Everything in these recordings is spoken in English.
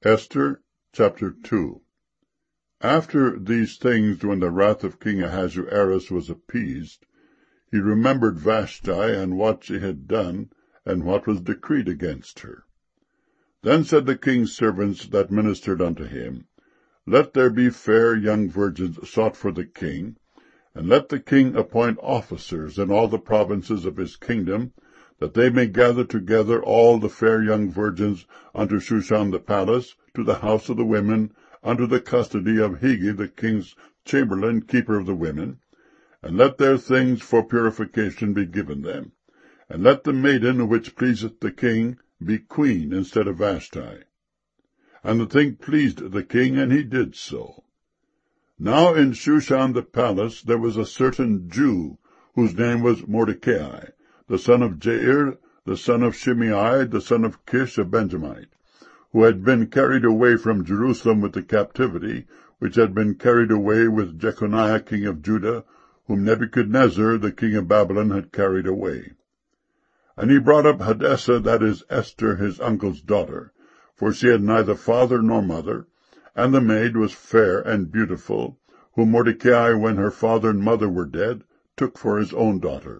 Esther chapter 2. After these things, when the wrath of King Ahasuerus was appeased, he remembered Vashti and what she had done, and what was decreed against her. Then said the king's servants that ministered unto him, Let there be fair young virgins sought for the king, and let the king appoint officers in all the provinces of his kingdom, that they may gather together all the fair young virgins unto Shushan the palace, to the house of the women, unto the custody of Hegai the king's chamberlain, keeper of the women, and let their things for purification be given them, and let the maiden which pleaseth the king be queen instead of Vashti. And the thing pleased the king, and he did so. Now in Shushan the palace there was a certain Jew, whose name was Mordecai, the son of Jair, the son of Shimei, the son of Kish, a Benjamite, who had been carried away from Jerusalem with the captivity, which had been carried away with Jeconiah king of Judah, whom Nebuchadnezzar the king of Babylon had carried away. And he brought up Hadassah, that is Esther, his uncle's daughter, for she had neither father nor mother, and the maid was fair and beautiful, whom Mordecai, when her father and mother were dead, took for his own daughter.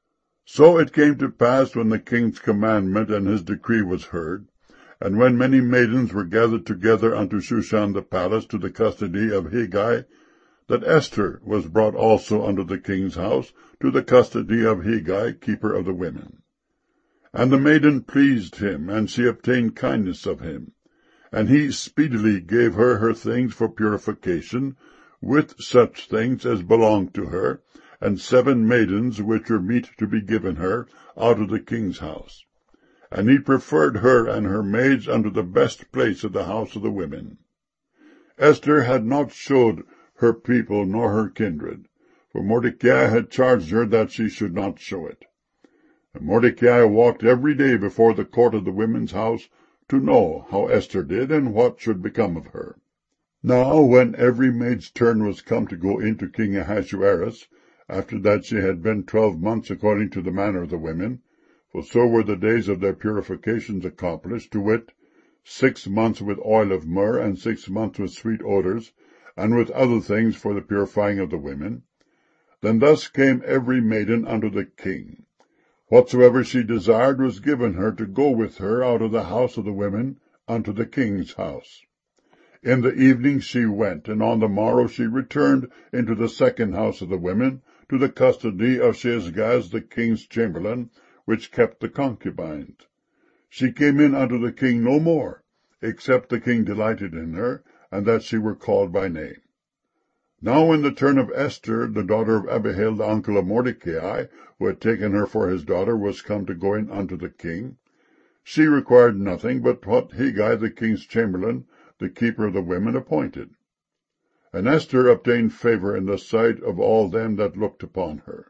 So it came to pass, when the king's commandment and his decree was heard, and when many maidens were gathered together unto Shushan the palace to the custody of Hegai, that Esther was brought also unto the king's house to the custody of Hegai, keeper of the women. And the maiden pleased him, and she obtained kindness of him. And he speedily gave her her things for purification, with such things as belonged to her, and 7 maidens which were meet to be given her out of the king's house. And he preferred her and her maids unto the best place of the house of the women. Esther had not showed her people nor her kindred, for Mordecai had charged her that she should not show it. And Mordecai walked every day before the court of the women's house, to know how Esther did, and what should become of her. Now when every maid's turn was come to go into King Ahasuerus, after that she had been 12 months according to the manner of the women, for so were the days of their purifications accomplished, to wit, 6 months with oil of myrrh, and 6 months with sweet odors, and with other things for the purifying of the women, then thus came every maiden unto the king. Whatsoever she desired was given her to go with her out of the house of the women unto the king's house. In the evening she went, and on the morrow she returned into the second house of the women, to the custody of Shaashgaz the king's chamberlain, which kept the concubines. She came in unto the king no more, except the king delighted in her, and that she were called by name. Now when the turn of Esther, the daughter of Abihail, the uncle of Mordecai, who had taken her for his daughter, was come to go in unto the king, she required nothing but what Hegai the king's chamberlain, the keeper of the women, appointed. And Esther obtained favor in the sight of all them that looked upon her.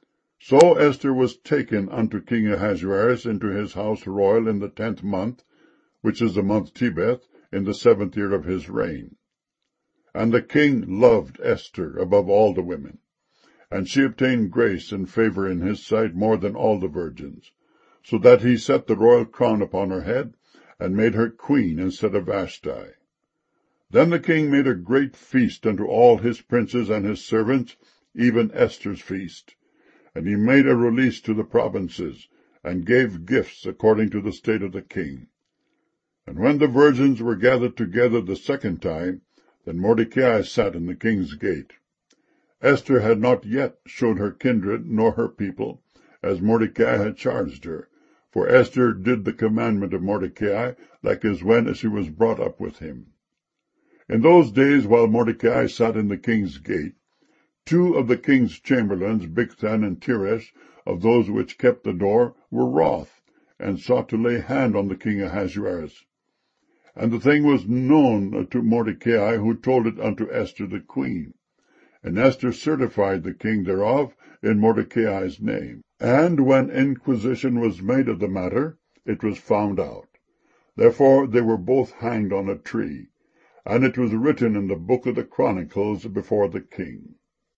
So Esther was taken unto King Ahasuerus into his house royal in the 10th month, which is the month Tebeth, in the 7th year of his reign. And the king loved Esther above all the women, and she obtained grace and favor in his sight more than all the virgins, so that he set the royal crown upon her head, and made her queen instead of Vashti. Then the king made a great feast unto all his princes and his servants, even Esther's feast. And he made a release to the provinces, and gave gifts according to the state of the king. And when the virgins were gathered together the second time, then Mordecai sat in the king's gate. Esther had not yet showed her kindred nor her people, as Mordecai had charged her, for Esther did the commandment of Mordecai, like as when she was brought up with him. In those days, while Mordecai sat in the king's gate, 2 of the king's chamberlains, Bigthan and Teresh, of those which kept the door, were wroth, and sought to lay hand on the king Ahasuerus. And the thing was known to Mordecai, who told it unto Esther the queen. And Esther certified the king thereof in Mordecai's name. And when inquisition was made of the matter, it was found out. Therefore they were both hanged on a tree, and it was written in the book of the Chronicles before the king.